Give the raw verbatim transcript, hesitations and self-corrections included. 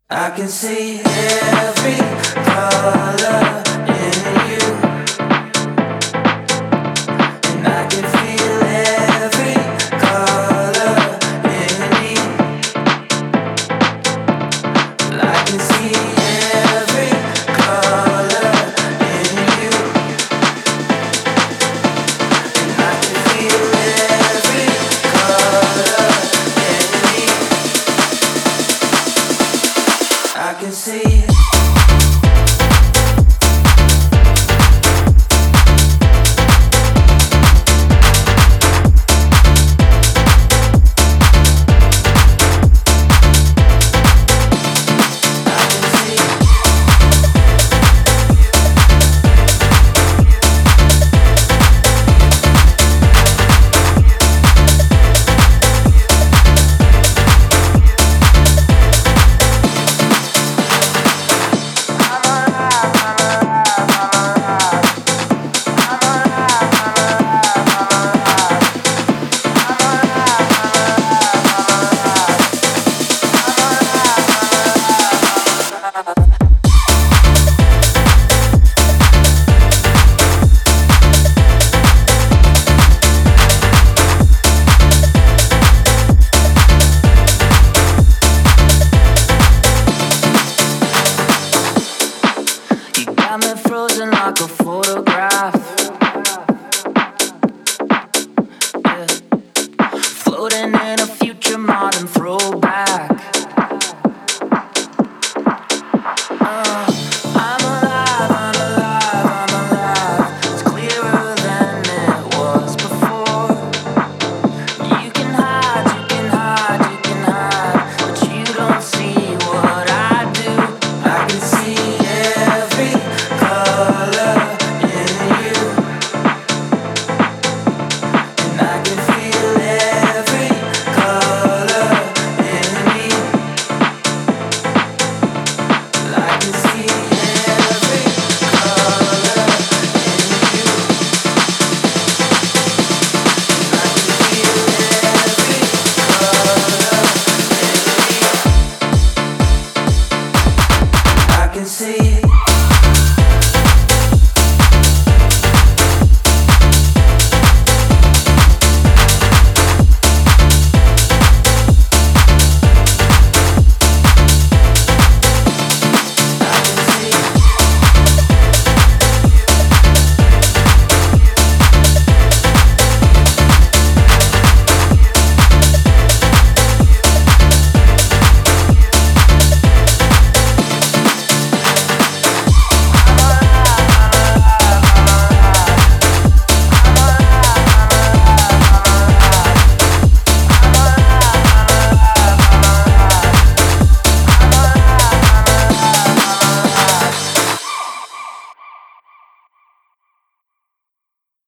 I can see every color in you, and I can feel every color in me. I can see every color in you, and I can feel every color in me. I can see. Got me frozen like a photograph. Yeah. Floating in a future modern throwback. Uh, I'm alive, I'm alive, I'm alive. It's clearer than it was before. You can hide, you can hide, you can hide, but you don't see what I do. I can see every color in you, and I can feel every color in me. I can see every color in you, and I can feel every color in me. I can see.